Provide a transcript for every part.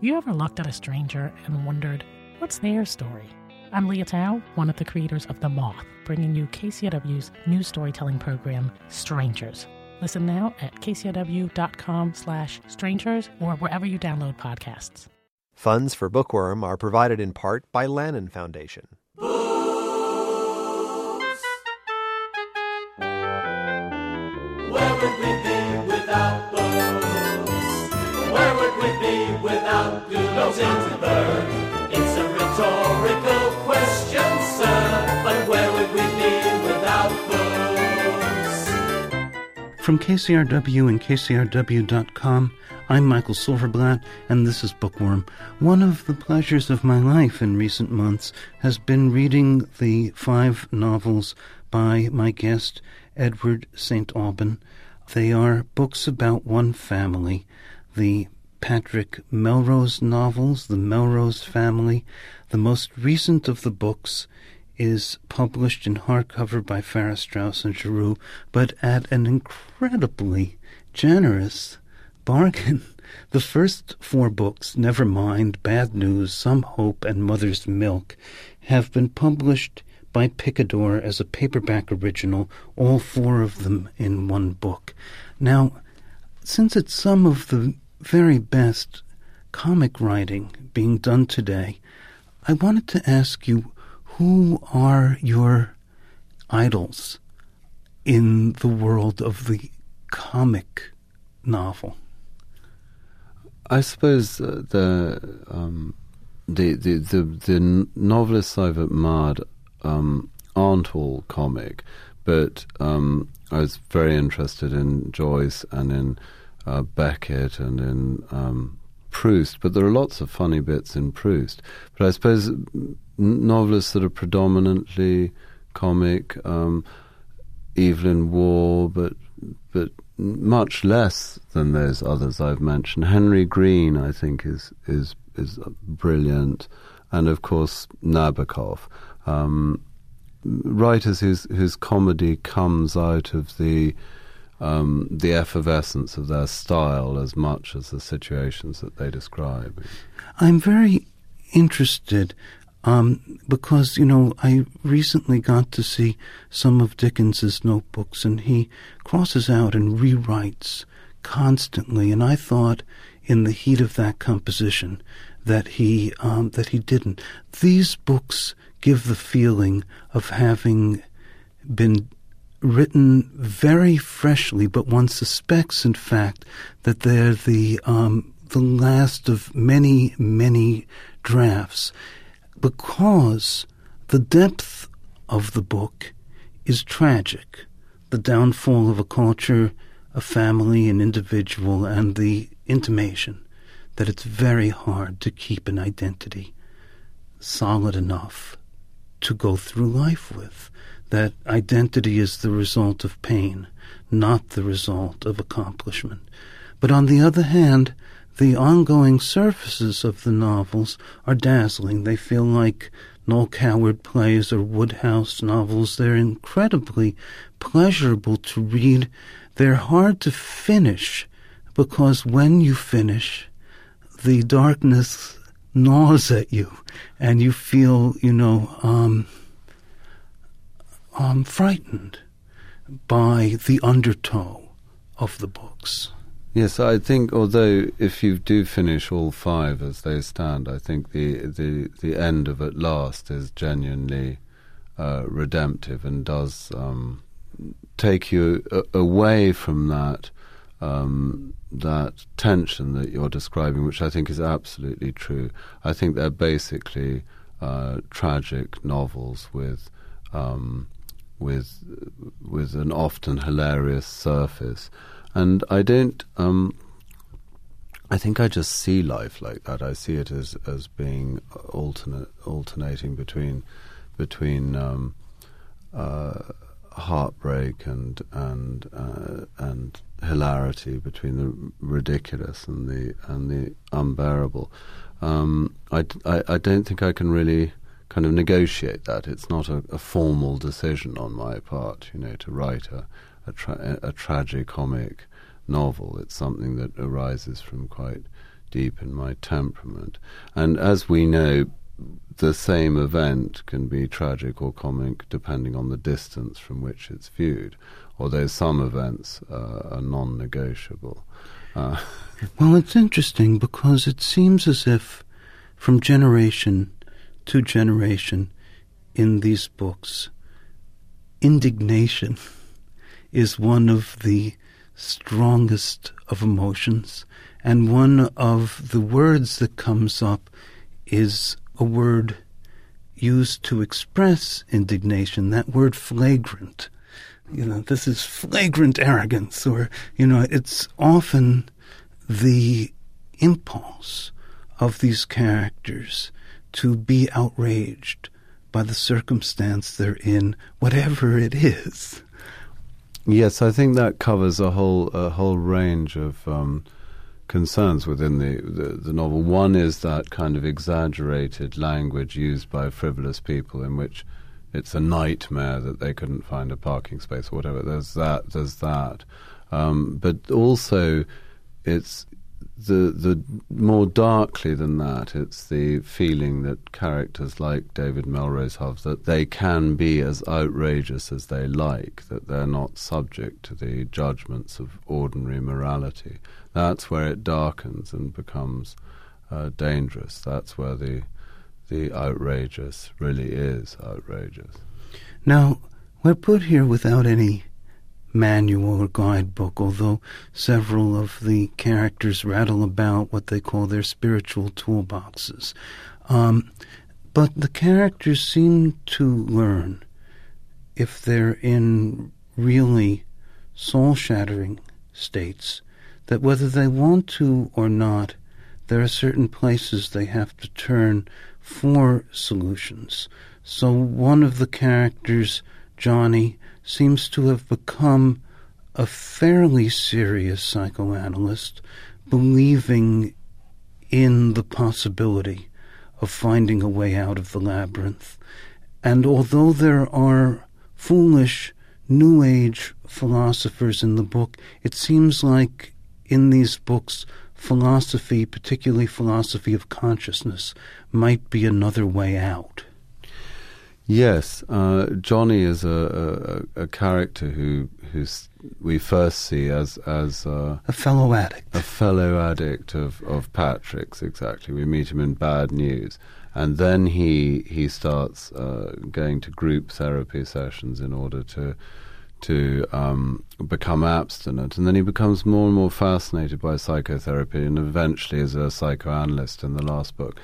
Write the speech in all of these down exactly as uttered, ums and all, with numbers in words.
You ever looked at a stranger and wondered, what's their story? I'm Leah Tao, one of the creators of The Moth, bringing you K C R W's new storytelling program, Strangers. Listen now at kcrw.com slash strangers or wherever you download podcasts. Funds for Bookworm are provided in part by Lannan Foundation. Where would we be without books? Where would we be without good Ginsberg? It's a rhetorical question, sir, but where would we be without books? From K C R W and K C R W dot com, I'm Michael Silverblatt, and this is Bookworm. One of the pleasures of my life in recent months has been reading the five novels by my guest, Edward Saint Aubin. They are books about one family, the Patrick Melrose novels, the Melrose family. The most recent of the books is published in hardcover by Farrar, Straus and Giroux, but at an incredibly generous bargain. The first four books, Nevermind, Bad News, Some Hope, and Mother's Milk, have been published by Picador as a paperback original, all four of them in one book. Now, since it's some of the very best comic writing being done today, I wanted to ask you, who are your idols in the world of the comic novel? I suppose uh, the, um, the the the the novelists I've admired um, aren't all comic, but um, I was very interested in Joyce and in uh, Beckett and in um, Proust. But there are lots of funny bits in Proust. But I suppose novelists that are predominantly comic, um, Evelyn Waugh, but but much less than those others I've mentioned. Henry Green, I think, is is is brilliant, and of course Nabokov. Um, writers whose whose comedy comes out of the um, the effervescence of their style as much as the situations that they describe. I'm very interested um, because, you know, I recently got to see some of Dickens's notebooks, and he crosses out and rewrites constantly, and I thought in the heat of that composition that he um, that he didn't. These books give the feeling of having been written very freshly, but one suspects, in fact, that they're the um, the last of many, many drafts, because the depth of the book is tragic. The downfall of a culture, a family, an individual, and the intimation that it's very hard to keep an identity solid enough to go through life with. That identity is the result of pain, not the result of accomplishment. But on the other hand, the ongoing surfaces of the novels are dazzling. They feel like Noel Coward plays or Wodehouse novels. They're incredibly pleasurable to read. They're hard to finish, because when you finish, the darkness gnaws at you, and you feel, you know, um, um, frightened by the undertow of the books. Yes, I think, although if you do finish all five as they stand, I think the the, the end of At Last is genuinely uh, redemptive and does um, take you a- away from that um, that tension that you're describing, which I think is absolutely true. I think they're basically uh, tragic novels with um, with with an often hilarious surface. And I don't, um, I think I just see life like that. I see it as, as being alternate, alternating between between um, uh, heartbreak and and uh, and hilarity, between the ridiculous and the and the unbearable. Um, I, I, I don't think I can really kind of negotiate that. It's not a, a formal decision on my part, you know, to write a a, tra- a tragicomic novel. It's something that arises from quite deep in my temperament. And as we know, the same event can be tragic or comic depending on the distance from which it's viewed, although some events uh, are non-negotiable. Uh, well, it's interesting because it seems as if from generation to generation in these books, indignation is one of the strongest of emotions, and one of the words that comes up is a word used to express indignation, that word flagrant. You know, this is flagrant arrogance, or, you know, it's often the impulse of these characters to be outraged by the circumstance they're in, whatever it is. Yes, I think that covers a whole a whole range of um, concerns within the, the, the novel. One is that kind of exaggerated language used by frivolous people in which it's a nightmare that they couldn't find a parking space or whatever. There's that, there's that. Um, but also it's the the more darkly than that, it's the feeling that characters like David Melrose have, that they can be as outrageous as they like, that they're not subject to the judgments of ordinary morality. That's where it darkens and becomes uh, dangerous. That's where the the outrageous really is outrageous. Now, we're put here without any manual or guidebook, although several of the characters rattle about what they call their spiritual toolboxes. Um, but the characters seem to learn, if they're in really soul-shattering states, that whether they want to or not, there are certain places they have to turn for solutions. So one of the characters, Johnny, seems to have become a fairly serious psychoanalyst, believing in the possibility of finding a way out of the labyrinth. And although there are foolish New Age philosophers in the book, it seems like in these books, philosophy, particularly philosophy of consciousness, might be another way out. Yes, uh, Johnny is a, a, a character who who's we first see as as uh, a fellow addict, a fellow addict of, of Patrick's. Exactly, we meet him in Bad News, and then he he starts uh, going to group therapy sessions in order to to um, become abstinent, and then he becomes more and more fascinated by psychotherapy, and eventually is a psychoanalyst in the last book.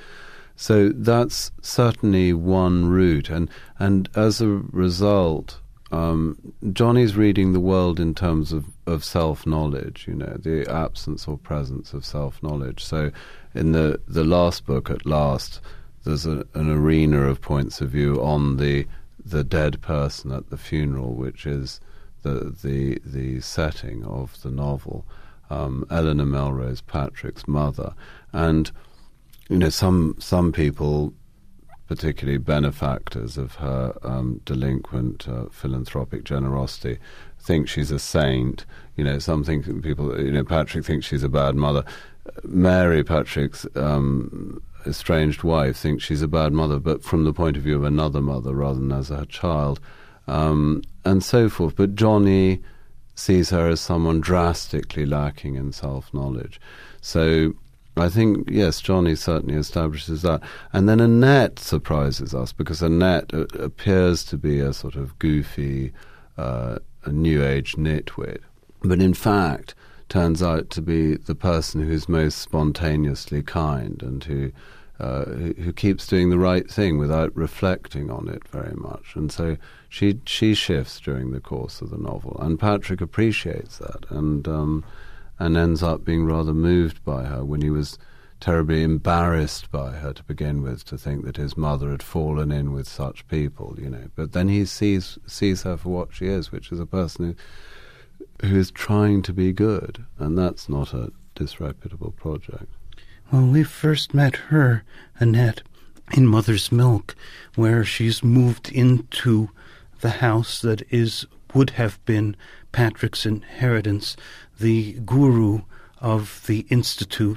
So that's certainly one route, and and as a result, um, Johnny's reading the world in terms of, of self-knowledge, you know, the absence or presence of self-knowledge. So in the, the last book, At Last, there's a, an arena of points of view on the the dead person at the funeral, which is the the, the setting of the novel, um, Eleanor Melrose, Patrick's mother, and you know, some some people, particularly benefactors of her um, delinquent uh, philanthropic generosity, think she's a saint. You know, some think people, you know, Patrick thinks she's a bad mother. Mary, Patrick's um, estranged wife, thinks she's a bad mother, but from the point of view of another mother rather than as her child, um, and so forth. But Johnny sees her as someone drastically lacking in self-knowledge. So I think, yes, Johnny certainly establishes that. And then Annette surprises us, because Annette uh, appears to be a sort of goofy, uh, a New Age nitwit, but in fact turns out to be the person who's most spontaneously kind and who, uh, who, who keeps doing the right thing without reflecting on it very much. And so she she shifts during the course of the novel, and Patrick appreciates that, and um, and ends up being rather moved by her when he was terribly embarrassed by her to begin with, to think that his mother had fallen in with such people, you know. But then he sees sees her for what she is, which is a person who, who is trying to be good, and that's not a disreputable project. Well, we first met her, Annette, in Mother's Milk, where she's moved into the house that is would have been Patrick's inheritance. The guru of the Institute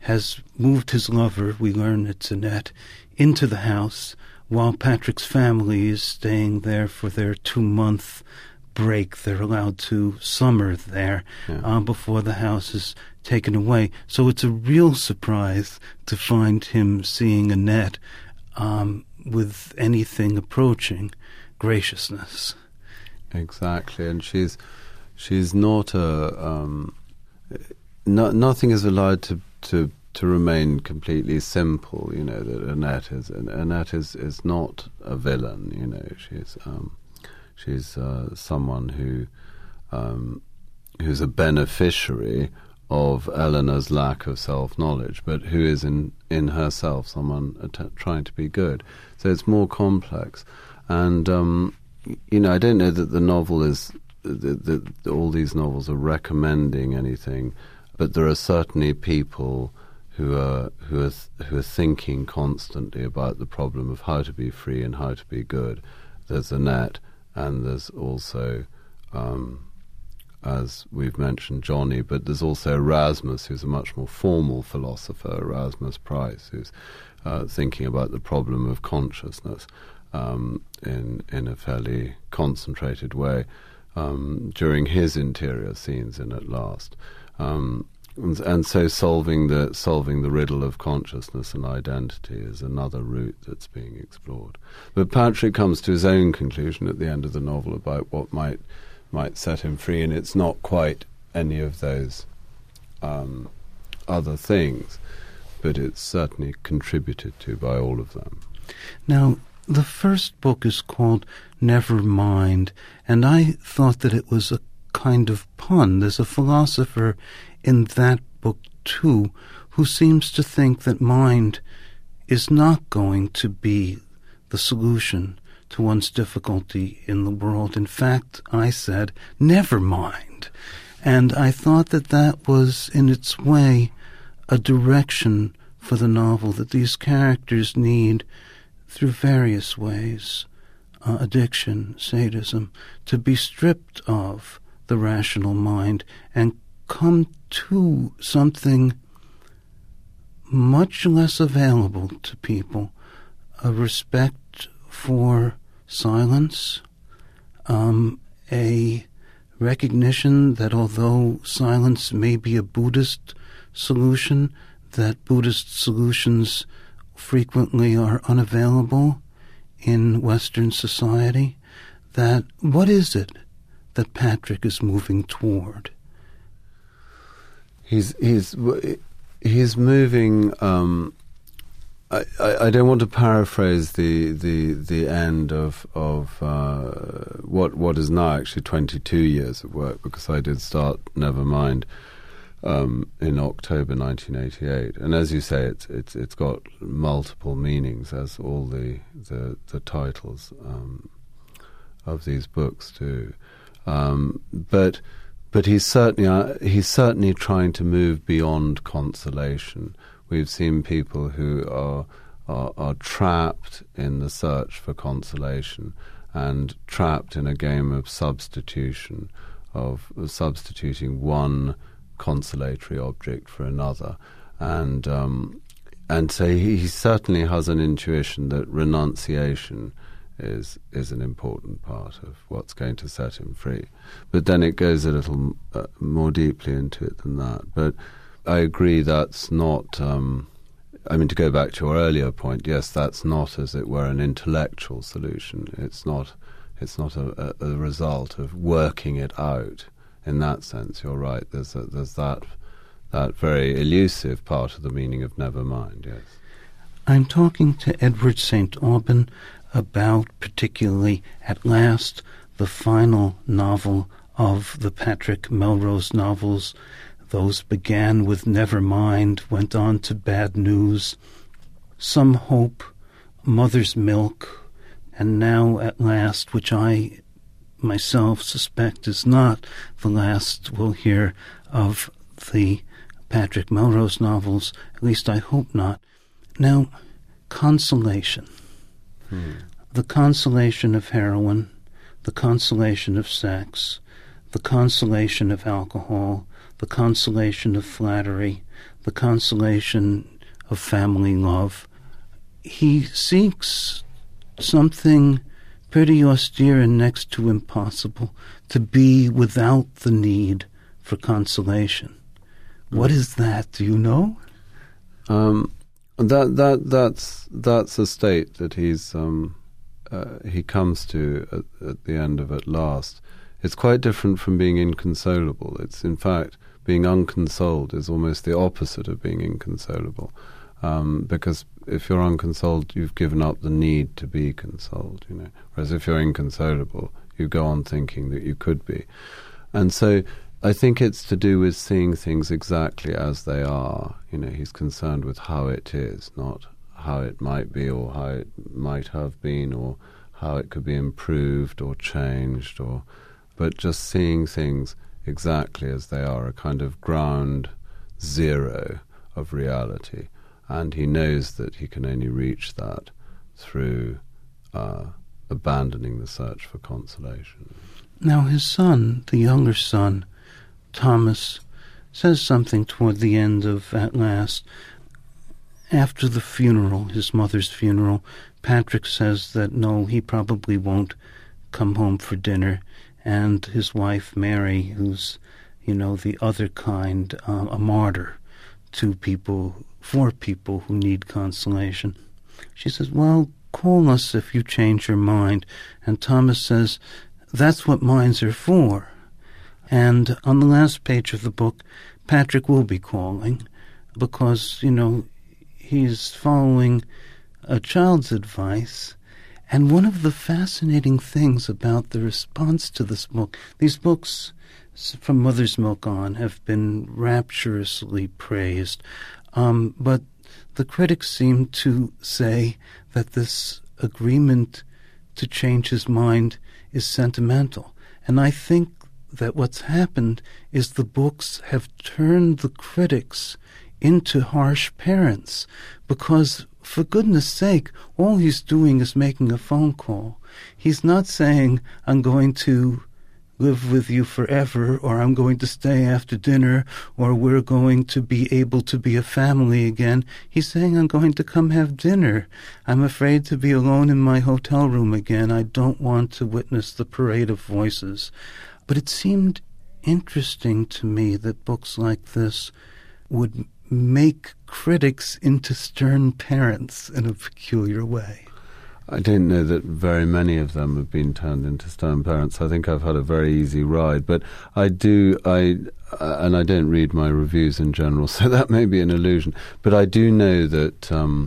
has moved his lover, we learn it's Annette, into the house while Patrick's family is staying there for their two-month break. They're allowed to summer there yeah. uh, before the house is taken away. So it's a real surprise to find him seeing Annette um, with anything approaching graciousness. Exactly, and she's she's not a um, no, nothing is allowed to, to to remain completely simple. You know that Annette is Annette is, is not a villain. You know she's um, she's uh, someone who um, who's a beneficiary of Eleanor's lack of self-knowledge, but who is in, in herself someone att- trying to be good. So it's more complex. And, um, you know, I don't know that the novel is, that, that all these novels are recommending anything, but there are certainly people who are, who are, th- who are thinking constantly about the problem of how to be free and how to be good. There's Annette, and there's also... Um, as we've mentioned, Johnny, but there's also Erasmus, who's a much more formal philosopher, Erasmus Price, who's uh, thinking about the problem of consciousness um, in in a fairly concentrated way um, during his interior scenes in At Last. Um, and, and so solving the solving the riddle of consciousness and identity is another route that's being explored. But Patrick comes to his own conclusion at the end of the novel about what might might set him free, and it's not quite any of those um, other things, but it's certainly contributed to by all of them. Now, the first book is called Never Mind, and I thought that it was a kind of pun. There's a philosopher in that book, too, who seems to think that mind is not going to be the solution to one's difficulty in the world. In fact, I said, never mind. And I thought that that was, in its way, a direction for the novel that these characters need, through various ways, uh, addiction, sadism, to be stripped of the rational mind and come to something much less available to people, a respect for silence, um, a recognition that although silence may be a Buddhist solution, that Buddhist solutions frequently are unavailable in Western society, that what is it that Patrick is moving toward? He's he's he's moving. Um, I, I, I don't want to paraphrase the the, the end of of uh, what what is now actually twenty-two years of work, because I did start Nevermind um, in October nineteen eighty-eight, and as you say, it's it's it's got multiple meanings, as all the the, the titles um, of these books do. Um, but but he's certainly uh, he's certainly trying to move beyond consolation. We've seen people who are, are are trapped in the search for consolation and trapped in a game of substitution, of, of substituting one consolatory object for another, and um, and so he, he certainly has an intuition that renunciation is is an important part of what's going to set him free. But then it goes a little uh, more deeply into it than that. But I agree that's not, um, I mean, to go back to your earlier point, yes, that's not, as it were, an intellectual solution. It's not it's not a, a, a result of working it out. In that sense, you're right. There's a, there's that that very elusive part of the meaning of Nevermind, yes. I'm talking to Edward Saint Aubin about, particularly, At Last, the final novel of the Patrick Melrose novels. Those began with Nevermind, went on to Bad News, Some Hope, Mother's Milk, and now At Last, which I myself suspect is not the last we'll hear of the Patrick Melrose novels. At least I hope not. Now, consolation. Hmm. The consolation of heroin, the consolation of sex, the consolation of alcohol, the consolation of flattery, the consolation of family love. He seeks something pretty austere and next to impossible, to be without the need for consolation. Mm. What is that? Do you know? Um, that that that's that's a state that he's um, uh, he comes to at, at the end of At Last. It's quite different from being inconsolable. It's in fact being unconsoled is almost the opposite of being inconsolable, um, because if you're unconsoled, you've given up the need to be consoled, you know. Whereas if you're inconsolable, you go on thinking that you could be. And so I think it's to do with seeing things exactly as they are. You know, he's concerned with how it is, not how it might be or how it might have been or how it could be improved or changed, or but just seeing things exactly as they are, a kind of ground zero of reality. And he knows that he can only reach that through uh, abandoning the search for consolation. Now his son, the younger son, Thomas, says something toward the end of At Last. After the funeral, his mother's funeral, Patrick says that no, he probably won't come home for dinner. And his wife, Mary, who's, you know, the other kind, uh, a martyr to people, for people who need consolation. She says, well, call us if you change your mind. And Thomas says, that's what minds are for. And on the last page of the book, Patrick will be calling because, you know, he's following a child's advice. And one of the fascinating things about the response to this book, these books from Mother's Milk on have been rapturously praised, um, but the critics seem to say that this agreement to change his mind is sentimental. And I think that what's happened is the books have turned the critics into harsh parents, because for goodness sake, all he's doing is making a phone call. He's not saying, I'm going to live with you forever, or I'm going to stay after dinner, or we're going to be able to be a family again. He's saying, I'm going to come have dinner. I'm afraid to be alone in my hotel room again. I don't want to witness the parade of voices. But it seemed interesting to me that books like this would make critics into stern parents in a peculiar way. I don't know that very many of them have been turned into stern parents. I think I've had a very easy ride, but I do, I uh, and I don't read my reviews in general, so that may be an illusion. But I do know that um,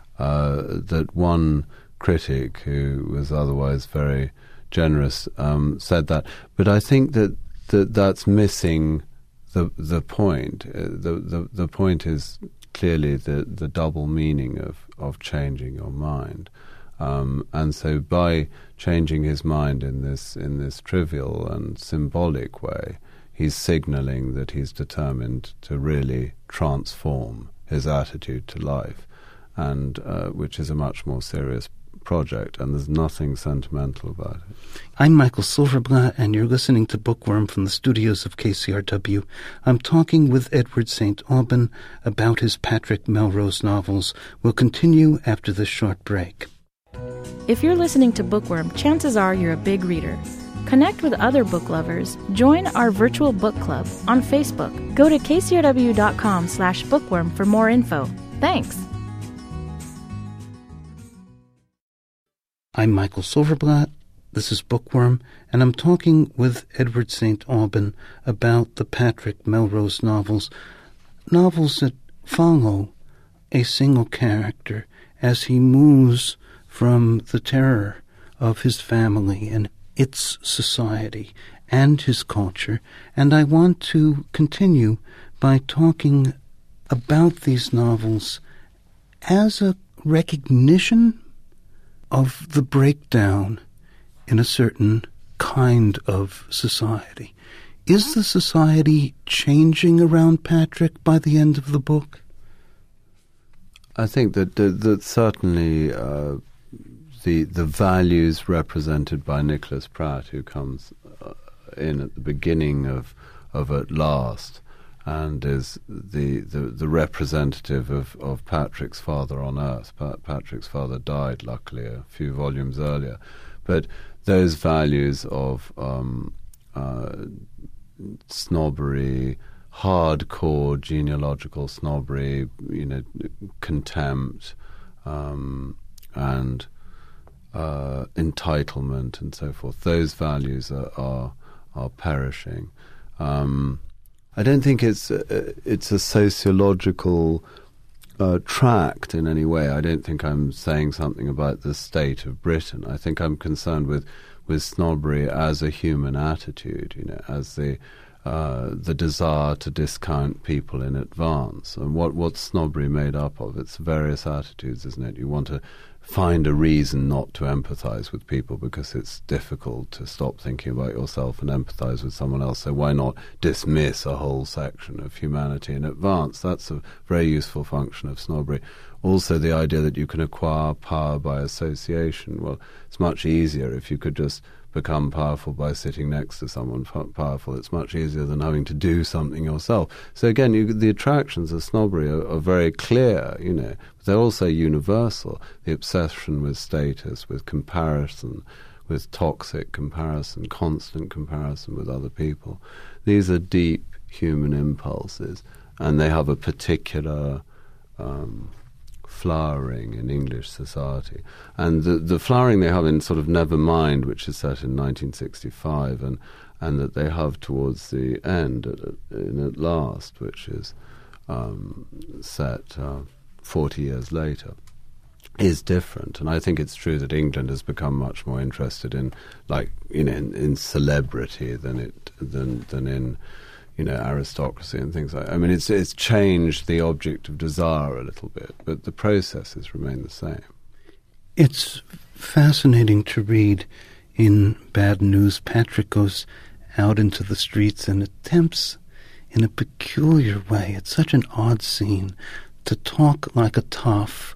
uh, that one critic who was otherwise very generous um, said that. But I think that, that that's missing the the point. Uh, the, the the point is clearly the the double meaning of of changing your mind. Um, and so by changing his mind in this in this trivial and symbolic way, he's signaling that he's determined to really transform his attitude to life, and uh, which is a much more serious project, and there's nothing sentimental about it. I'm Michael Silverblatt, and you're listening to Bookworm from the studios of K C R W. I'm talking with Edward Saint Aubin about his Patrick Melrose novels. We'll continue after this short break. If you're listening to Bookworm, chances are you're a big reader. Connect with other book lovers. Join our virtual book club on Facebook. Go to kcrw.com slash bookworm for more info. Thanks. I'm Michael Silverblatt. This is Bookworm, and I'm talking with Edward Saint Aubin about the Patrick Melrose novels, novels that follow a single character as he moves from the terror of his family and its society and his culture. And I want to continue by talking about these novels as a recognition of the breakdown in a certain kind of society. Is the society changing around Patrick by the end of the book? I think that that, that certainly uh, the the values represented by Nicholas Pratt, who comes uh, in at the beginning of of At Last, and is the, the, the representative of, of Patrick's father on Earth. Pa- Patrick's father died, luckily, a few volumes earlier. But those values of um, uh, snobbery, hardcore genealogical snobbery, you know, contempt, um, and uh, entitlement and so forth, those values are are, are perishing. Um, I don't think it's a, it's a sociological uh, tract in any way. I don't think I'm saying something about the state of Britain. I think I'm concerned with, with snobbery as a human attitude, you know, as the uh, the desire to discount people in advance. And what what's snobbery made up of? It's various attitudes, isn't it? You want to find a reason not to empathize with people because it's difficult to stop thinking about yourself and empathize with someone else. So why not dismiss a whole section of humanity in advance? That's a very useful function of snobbery. Also, the idea that you can acquire power by association. Well, it's much easier if you could just become powerful by sitting next to someone powerful. It's much easier than having to do something yourself. So again, you, the attractions of snobbery are, are very clear, you know. But they're also universal. The obsession with status, with comparison, with toxic comparison, constant comparison with other people. These are deep human impulses, and they have a particular um, flowering in English society. And the, the flowering they have in sort of Nevermind, which is set in nineteen sixty-five, and, and that they have towards the end, at, in At Last, which is um, set uh, forty years later, is different. And I think it's true that England has become much more interested in, like, you know, in, in celebrity than it than than in, you know, aristocracy and things like that. I mean, it's it's changed the object of desire a little bit, but the processes remain the same. It's fascinating to read in Bad News. Patrick goes out into the streets and attempts in a peculiar way, it's such an odd scene, to talk like a toff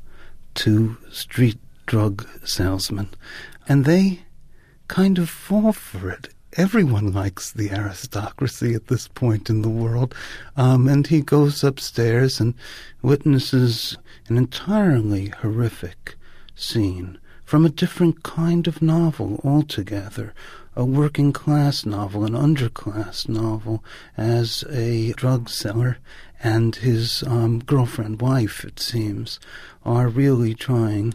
to street drug salesmen. And they kind of fall for it. Everyone likes the aristocracy at this point in the world. Um, and he goes upstairs and witnesses an entirely horrific scene from a different kind of novel altogether, a working-class novel, an underclass novel, as a drug seller and his um, girlfriend, wife, it seems, are really trying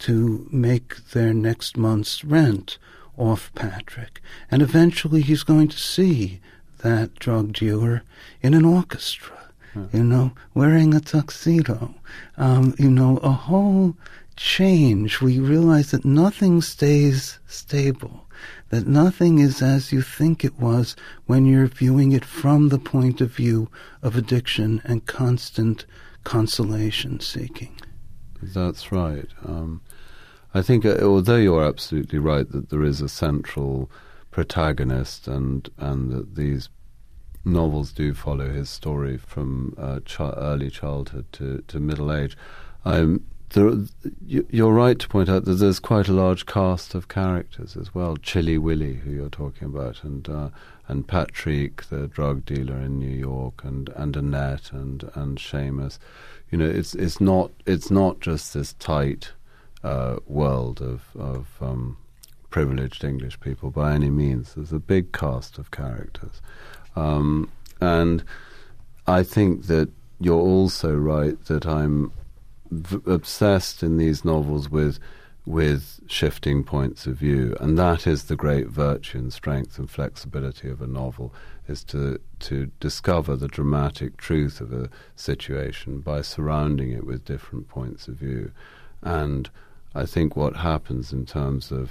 to make their next month's rent off Patrick. And eventually he's going to see that drug dealer in an orchestra, hmm. you know, wearing a tuxedo. Um, you know, a whole change. We realize that nothing stays stable, that nothing is as you think it was when you're viewing it from the point of view of addiction and constant consolation seeking. That's right. Um, I think, uh, although you're absolutely right that there is a central protagonist, and and that these novels do follow his story from uh, ch- early childhood to, to middle age, um, there, you're right to point out that there's quite a large cast of characters as well. Chilly Willy, who you're talking about, and uh, and Patrick, the drug dealer in New York, and, and Annette, and and Seamus. You know, it's it's not it's not just this tight Uh, world of, of um, privileged English people by any means. There's a big cast of characters. Um, and I think that you're also right that I'm v- obsessed in these novels with with shifting points of view, and that is the great virtue and strength and flexibility of a novel, is to to discover the dramatic truth of a situation by surrounding it with different points of view. And I think what happens in terms of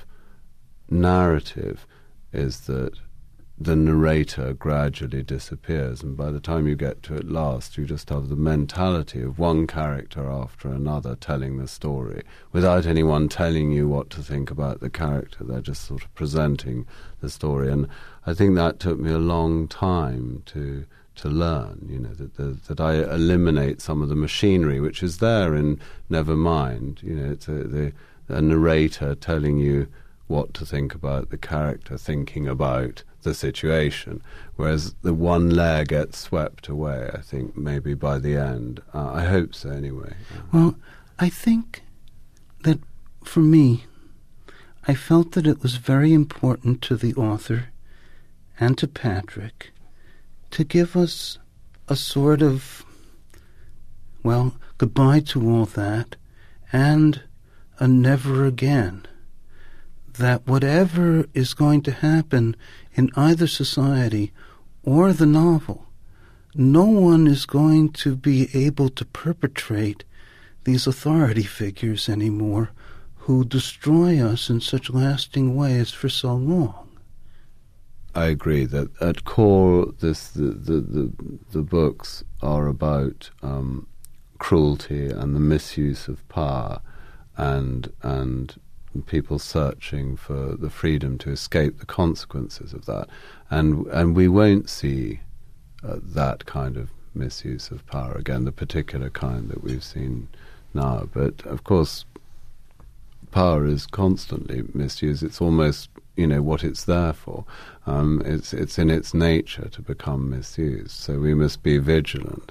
narrative is that the narrator gradually disappears, and by the time you get to At Last, you just have the mentality of one character after another telling the story without anyone telling you what to think about the character. They're just sort of presenting the story, and I think that took me a long time to to learn, you know, that, that that I eliminate some of the machinery which is there in Nevermind. You know, it's a, the, a narrator telling you what to think about the character, thinking about the situation, whereas the one layer gets swept away, I think, maybe by the end. Uh, I hope so, anyway. Well, I think that, for me, I felt that it was very important to the author and to Patrick to give us a sort of, well, goodbye to all that and a never again. That whatever is going to happen in either society or the novel, no one is going to be able to perpetrate these authority figures anymore who destroy us in such lasting ways for so long. I agree that at core, this the the, the, the books are about um, cruelty and the misuse of power, and and people searching for the freedom to escape the consequences of that, and and we won't see uh, that kind of misuse of power again, the particular kind that we've seen now. But of course, power is constantly misused. It's almost, you know, what it's there for. Um, it's it's in its nature to become misused. So we must be vigilant.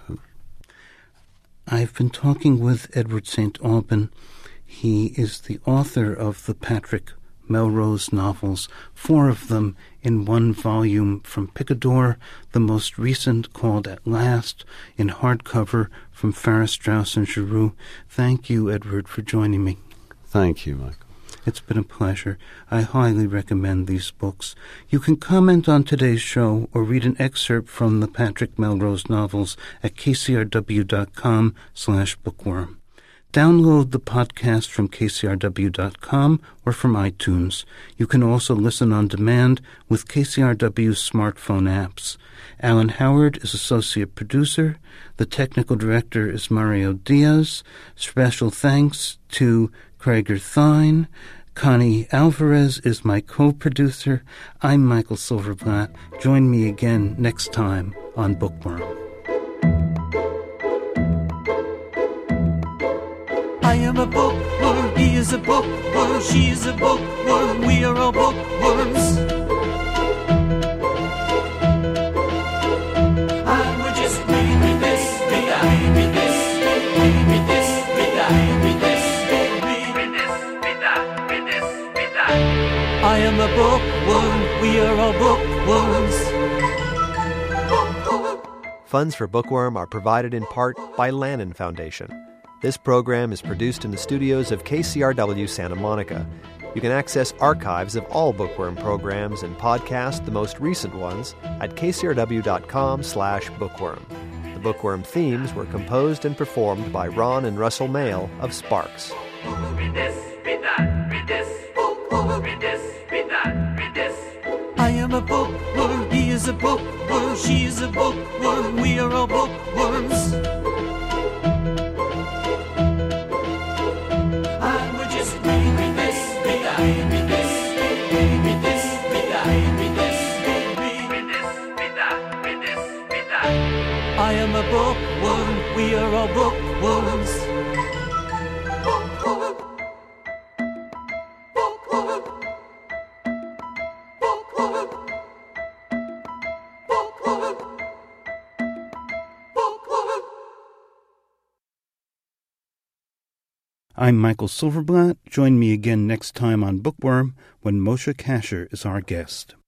I've been talking with Edward Saint Aubin. He is the author of the Patrick Melrose novels, four of them in one volume from Picador, the most recent called At Last, in hardcover from Farrar, Straus and Giroux. Thank you, Edward, for joining me. Thank you, Michael. It's been a pleasure. I highly recommend these books. You can comment on today's show or read an excerpt from the Patrick Melrose novels at kcrw.com slash bookworm. Download the podcast from k c r w dot com or from iTunes. You can also listen on demand with K C R W's smartphone apps. Alan Howard is associate producer. The technical director is Mario Diaz. Special thanks to Krager Thine. Connie Alvarez is my co-producer. I'm Michael Silverblatt. Join me again next time on Bookworm. I am a bookworm, he is a bookworm, she is a bookworm, we are all bookworms. And we're just read me this, read that, read me this, read me this, read that, read me this, read me this, read that, read this, read that. I am a bookworm, we are all bookworms. Funds for Bookworm are provided in part by Lannan Foundation. This program is produced in the studios of K C R W Santa Monica. You can access archives of all Bookworm programs and podcast the most recent ones at kcrw.com slash bookworm. The Bookworm themes were composed and performed by Ron and Russell Mail of Sparks. Read this, read that, read this, read this, read that, read this. I am a bookworm, he is a bookworm, she is a bookworm, we are all bookworms. And we're just read me this, read that, read me this, read me this, read that, read me this, read me this, read that, read this, read that. I am a bookworm, we are all bookworms. I'm Michael Silverblatt. Join me again next time on Bookworm when Moshe Kasher is our guest.